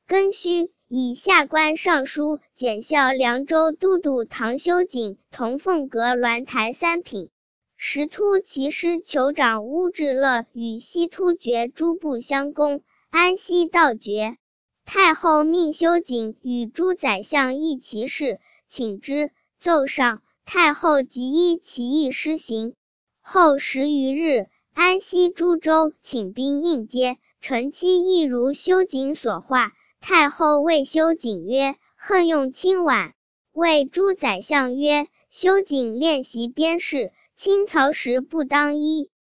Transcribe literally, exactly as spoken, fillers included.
庚戌，以下官尚书、检校凉州都督唐修景同凤阁鸾台三品。时突骑师酋长乌质乐与西突厥诸部相攻，安西道绝。太后命修景与诸宰相议其事，请之，奏上。太后即依其意施行。后十余日，安西诸州请兵应接，臣妻亦如修景所画。太后谓修景曰：恨用轻婉。谓诸宰相曰：修景练习边事，清曹时不当依。